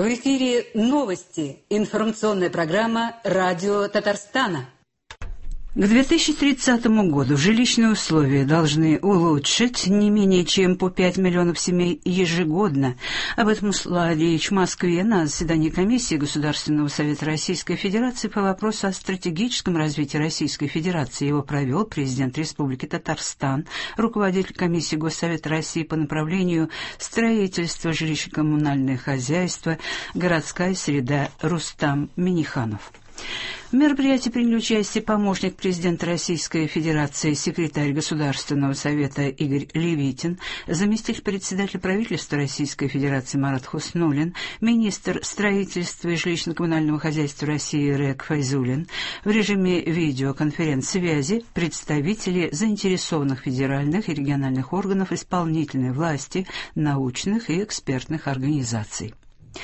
В эфире новости. Информационная программа «Радио Татарстана». К 2030 году жилищные условия должны улучшить не менее чем по 5 миллионов семей ежегодно. Об этом шла речь в Москве на заседании комиссии Государственного совета Российской Федерации по вопросу о стратегическом развитии Российской Федерации. Его провел президент Республики Татарстан, руководитель комиссии Госсовета России по направлению строительства жилищно-коммунальное хозяйство, городская среда Рустам Минниханов. В мероприятии приняли участие помощник президента Российской Федерации, секретарь Государственного совета Игорь Левитин, заместитель председателя правительства Российской Федерации Марат Хуснуллин, министр строительства и жилищно-коммунального хозяйства России Рек Файзуллин. В режиме видеоконференц-связи представители заинтересованных федеральных и региональных органов исполнительной власти, научных и экспертных организаций.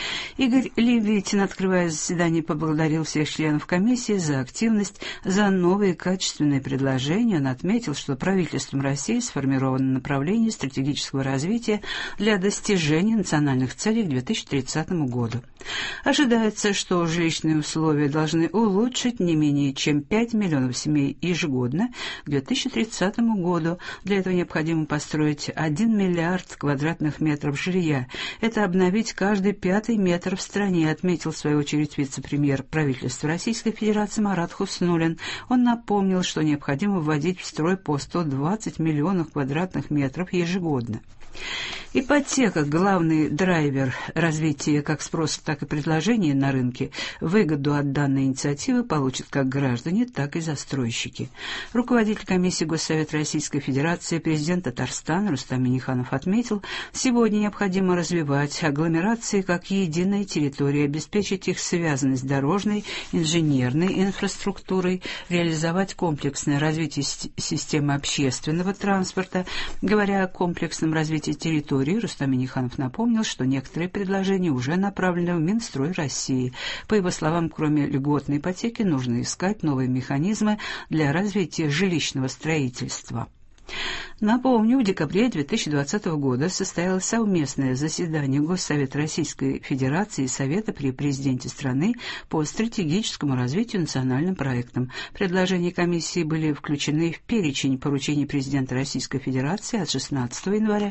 Игорь Левитин, открывая заседание, поблагодарил всех членов комиссии за активность, за новые качественные предложения. Он отметил, что правительством России сформировано направление стратегического развития для достижения национальных целей к 2030 году. Ожидается, что жилищные условия должны улучшить не менее чем 5 миллионов семей ежегодно к 2030 году. Для этого необходимо построить 1 миллиард квадратных метров жилья. Это обновить каждый пятый метр в стране, отметил в свою очередь вице-премьер правительства Российской Федерации Марат Хуснуллин. Он напомнил, что необходимо вводить в строй по 120 миллионов квадратных метров ежегодно. Ипотека – главный драйвер развития как спроса, так и предложения на рынке. Выгоду от данной инициативы получат как граждане, так и застройщики. Руководитель комиссии Госсовета Российской Федерации, президент Татарстана Рустам Минниханов отметил, сегодня необходимо развивать агломерации как единая территория, обеспечить их связанность дорожной, инженерной инфраструктурой, реализовать комплексное развитие системы общественного транспорта. Говоря о комплексном развитии территории, Рустам Минниханов напомнил, что некоторые предложения уже направлены в Минстрой России. По его словам, кроме льготной ипотеки, нужно искать новые механизмы для развития жилищного строительства. Напомню, в декабре 2020 года состоялось совместное заседание Госсовета Российской Федерации и Совета при президенте страны по стратегическому развитию национальным проектам. Предложения комиссии были включены в перечень поручений президента Российской Федерации от 16 января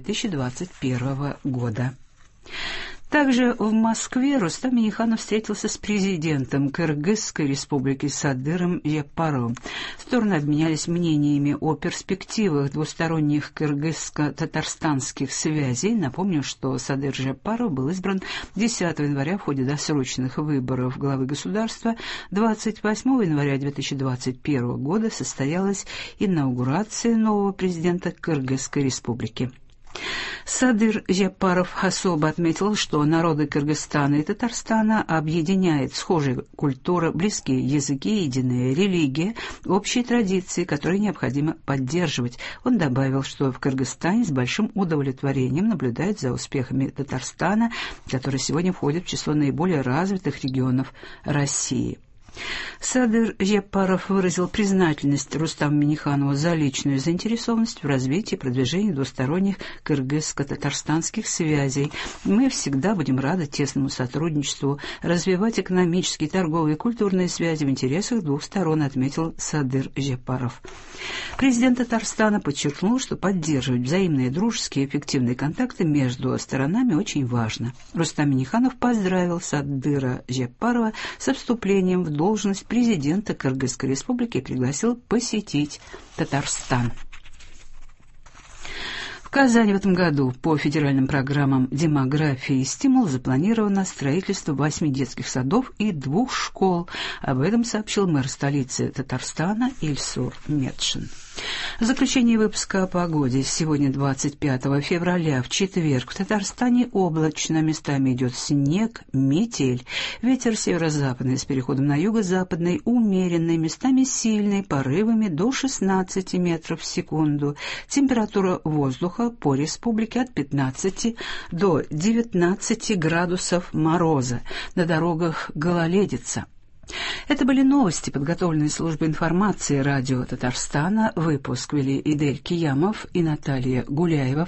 2021 года. Также в Москве Рустам Минниханов встретился с президентом Кыргызской республики Садыром Жапаровым. Стороны обменялись мнениями о перспективах двусторонних кыргызско-татарстанских связей. Напомню, что Садыр Жапаров был избран 10 января в ходе досрочных выборов главы государства. 28 января 2021 года состоялась инаугурация нового президента Кыргызской республики. Садыр Жапаров особо отметил, что народы Кыргызстана и Татарстана объединяет схожая культура, близкие языки, единая религия, общие традиции, которые необходимо поддерживать. Он добавил, что в Кыргызстане с большим удовлетворением наблюдают за успехами Татарстана, который сегодня входит в число наиболее развитых регионов России. Садыр Жапаров выразил признательность Рустаму Минниханову за личную заинтересованность в развитии и продвижении двусторонних кыргызско-татарстанских связей. Мы всегда будем рады тесному сотрудничеству, развивать экономические, торговые и культурные связи в интересах двух сторон, отметил Садыр Жапаров. Президент Татарстана подчеркнул, что поддерживать взаимные дружеские и эффективные контакты между сторонами очень важно. Рустам Минниханов поздравил Садыра Жапарова со вступлением в должность президента Кыргызской республики и пригласил посетить Татарстан. В Казани в этом году по федеральным программам демографии и стимул запланировано строительство 8 детских садов и 2 школ. Об этом сообщил мэр столицы Татарстана Ильсур Метшин. В заключение выпуска о погоде. Сегодня 25 февраля, в четверг, в Татарстане облачно, местами идет снег, метель. Ветер северо-западный с переходом на юго-западный, умеренный, местами сильный, порывами до 16 метров в секунду. Температура воздуха по республике от 15 до 19 градусов мороза. На дорогах гололедица. Это были новости, подготовленные службой информации радио Татарстана. Выпуск вели Идель Киямов и Наталья Гуляева.